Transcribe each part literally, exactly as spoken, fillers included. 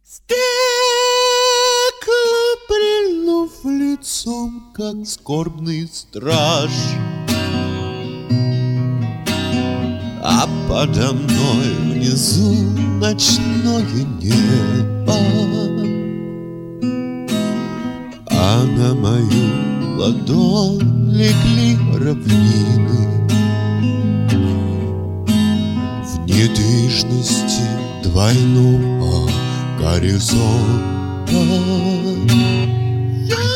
Стекло, прильнув лицом, как скорбный страж, а подо мной внизу ночное небо, а на мою ладонь легли равнины. В недвижности двойного горизонта я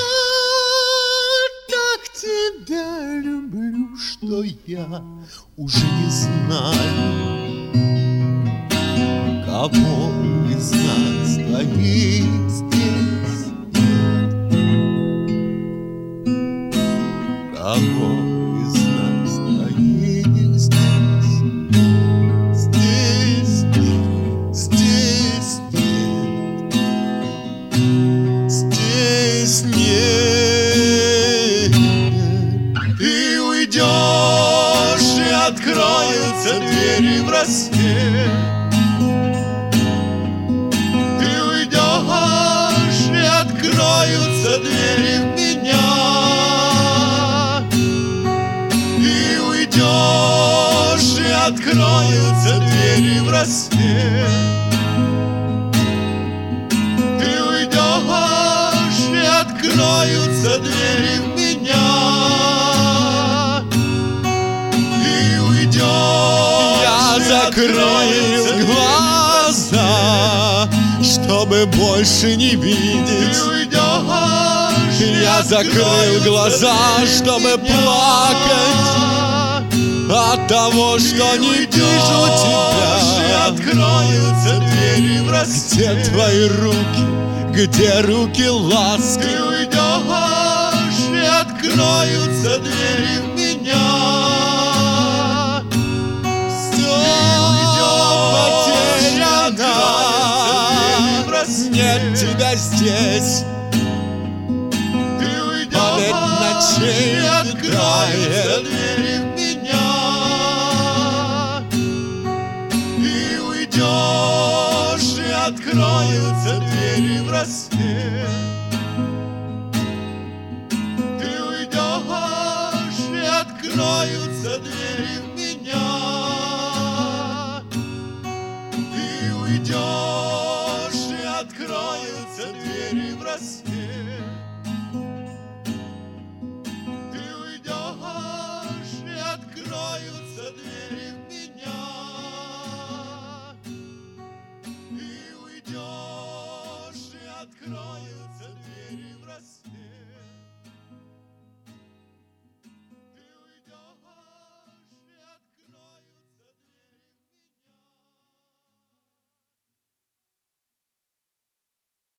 так тебя люблю, что я уже не знаю, кого из нас двоих здесь нет, кого из нас двоих здесь, здесь нет, здесь нет, здесь нет. Ты уйдешь, и откроются двери в рассвет. Ты уйдешь, и откроются двери в меня. Ты уйдешь, и откроются двери в рассвет. Ты уйдешь, и откроются двери в меня. Ты уйдешь, я закрою глаза, чтобы больше не видеть. Ты уйдешь, я закрыл глаза, чтобы плакать от того, что не вижу тебя. Откроются двери в рассвет. Где твои руки, где руки ласки? Ты уйдешь, и откроются двери в меня. Нет тебя здесь, ты уйдешь, ночей и откроются двери в меня. Ты уйдешь, и откроются двери в рассвет. Ты уйдешь, и откроются двери в меня. Ты уйдешь, откроются двери в рассвет. Ты уйдешь, и откроются двери в меня. Ты уйдешь, и откроются двери в рассвет.